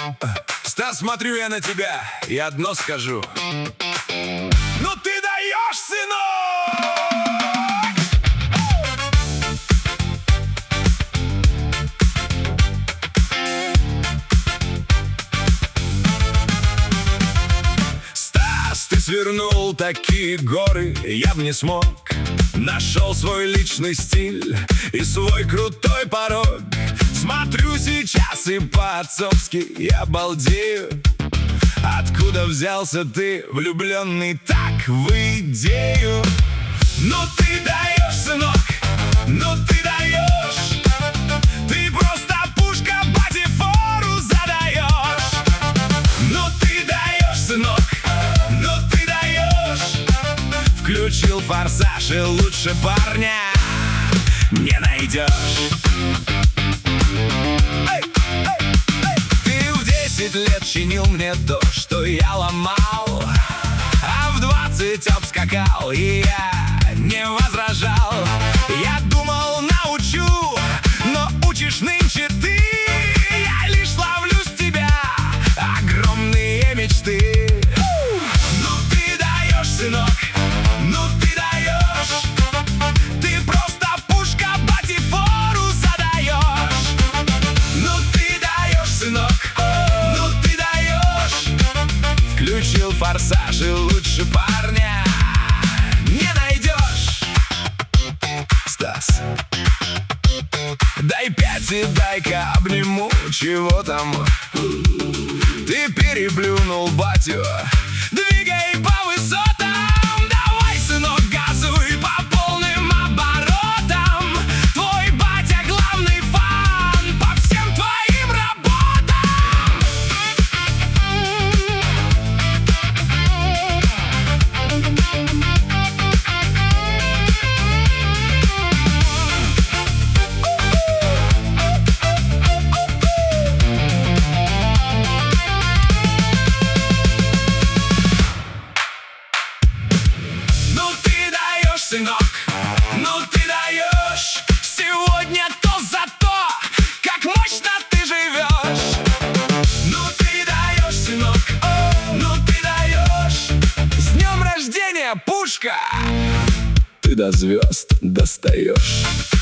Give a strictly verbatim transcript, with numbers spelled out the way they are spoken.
Стас, смотрю я на тебя и одно скажу: ну ты даешь, сынок! Стас, ты свернул такие горы, я б не смог. Нашел свой личный стиль и свой крутой порог. Смотрю сейчас и по-отцовски я балдею. Откуда взялся ты, влюбленный так в идею? Ну ты даешь, сынок, ну ты даешь. Ты просто пушка, бате фору задаешь. Ну ты даешь, сынок, ну ты даешь. Включил форсаж и лучше парня не найдешь. Лет чинил мне то, что я ломал, а в двадцать обскакал, и я не возражал. Я думал, научу, но учишь нынче ты. Я лишь ловлю с тебя огромные мечты. Ну ты даешь, сынок, ну ты даешь. Ты просто пушка, бате фору задаешь. Ну ты даешь, сынок, включил форсаж и лучше парня не найдешь. Стас, дай пять и дай-ка обниму. Чего там? Ты переплюнул батю. Двигай по высотам. Давай, сынок, газуй по полным оборотам. Твой батя главный фан по всем твоим работам. Сынок, ну ты даешь. Сегодня то за то, как мощно ты живешь. Ну ты даешь, сынок, ну ты даешь. С днем рождения, пушка! Ты до звезд достаешь.